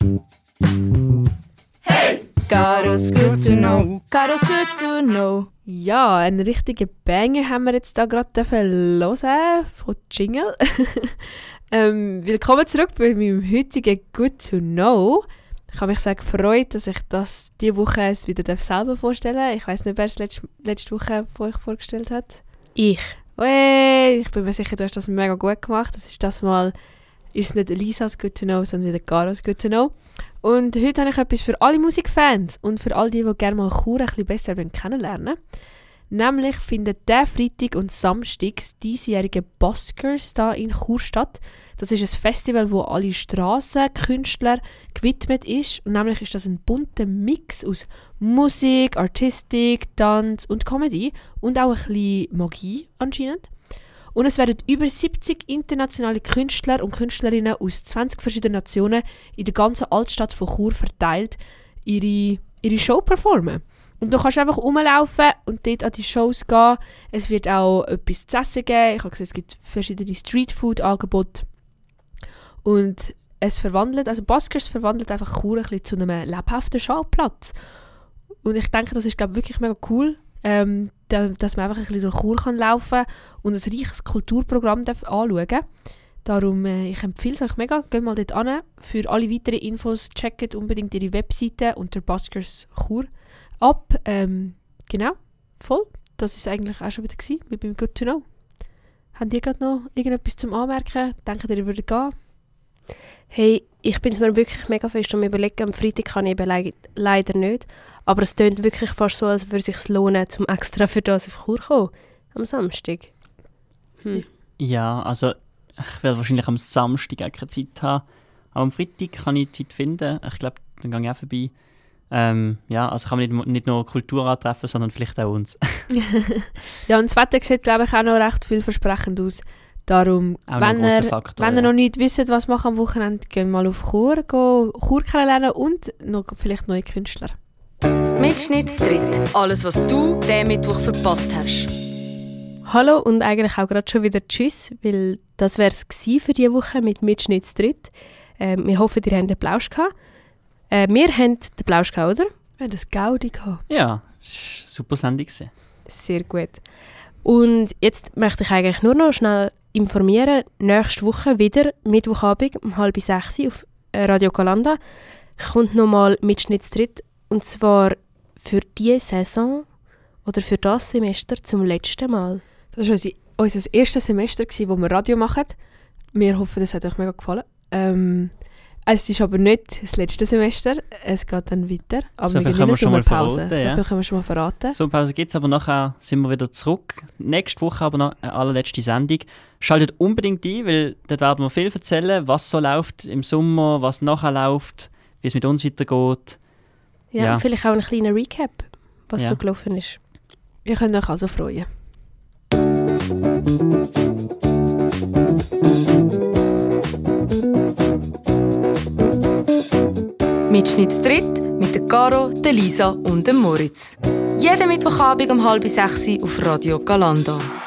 Hey! Caro's good to know. Caro's good to know. Ja, einen richtigen Banger haben wir jetzt da gerade hören von Jingle. Willkommen zurück bei meinem heutigen Good to Know. Ich habe mich sehr gefreut, dass ich das diese Woche es wieder selber vorstellen darf. Ich weiss nicht, wer es letzte Woche von euch vorgestellt hat. Ich. Hey, ich bin mir sicher, du hast das mega gut gemacht. Das Mal ist es nicht Elisas Good to Know, sondern wieder Caro's Good to Know. Und heute habe ich etwas für alle Musikfans und für all die gerne mal Chur ein bisschen besser kennenlernen wollen. Nämlich findet der Freitag und Samstag das diesjährige Buskers hier in Chur statt. Das ist ein Festival, wo alle Strassenkünstler gewidmet ist. Und nämlich ist das ein bunter Mix aus Musik, Artistik, Tanz und Comedy und auch ein bisschen Magie anscheinend. Und es werden über 70 internationale Künstler und Künstlerinnen aus 20 verschiedenen Nationen in der ganzen Altstadt von Chur verteilt ihre Show performen. Und du kannst einfach rumlaufen und dort an die Shows gehen. Es wird auch etwas zu essen geben. Ich habe gesehen, es gibt verschiedene Streetfood-Angebote. Und Buskers verwandelt einfach Chur ein bisschen zu einem lebhaften Schauplatz. Und ich denke, das ist wirklich mega cool, dass man einfach ein bisschen durch Chur laufen kann und ein reiches Kulturprogramm anschauen darf. Darum, ich empfehle es euch mega. Geht mal dort hin. Für alle weiteren Infos checkt unbedingt ihre Webseite unter Buskers Chur ab. Genau, voll. Das ist eigentlich auch schon wieder gewesen mit meinem Good to Know. Habt ihr gerade noch irgendetwas zum Anmerken? Denkt ihr, ihr würdet gehen? Hey, ich bin es mir wirklich mega fest am Überlegen. Am Freitag kann ich eben leider nicht. Aber es klingt wirklich fast so, als würde es sich lohnen, zum extra für das auf Chur kommen. Am Samstag. Ja, also ich werde wahrscheinlich am Samstag auch keine Zeit haben. Aber am Freitag kann ich Zeit finden. Ich glaube, dann gehe ich auch vorbei. Ja, also kann man nicht nur Kultur antreffen, sondern vielleicht auch uns. Ja, und das Wetter sieht, glaube ich, auch noch recht vielversprechend aus. Darum, wenn ihr noch nicht wisst, was machen am Wochenende, geht mal auf Chur kennenlernen und noch vielleicht neue Künstler. Mitschnittstritt. Alles, was du diesen Mittwoch verpasst hast. Hallo und eigentlich auch gerade schon wieder Tschüss, weil das wäre es für diese Woche mit Mitschnittstritt. Wir hoffen, ihr habt den Plausch gehabt. Wir haben den Plausch gehabt, oder? Wir haben das Gaudi gehabt. Ja, das war eine super Sendung. Sehr gut. Und jetzt möchte ich eigentlich nur noch schnell informieren. Nächste Woche wieder, Mittwochabend um 5:30 auf Radio Galanda, kommt nochmal Mitschnittstritt. Und zwar für diese Saison oder für das Semester zum letzten Mal. Das war unser erstes Semester, wo wir Radio machen. Wir hoffen, das hat euch mega gefallen. Es ist aber nicht das letzte Semester, es geht dann weiter. Aber so wir gehen in eine Sommerpause. So viel können wir schon mal verraten. Sommerpause gibt es, aber nachher sind wir wieder zurück. Nächste Woche aber noch eine allerletzte Sendung. Schaltet unbedingt ein, weil dort werden wir viel erzählen, was so läuft im Sommer, was nachher läuft, wie es mit uns weitergeht. Ja, vielleicht auch ein kleiner Recap, was so gelaufen ist. Ihr könnt euch also freuen. Mitschnittstritt mit der Caro, der Lisa und dem Moritz. Jeden Mittwochabend um 5:30 auf Radio Galanda.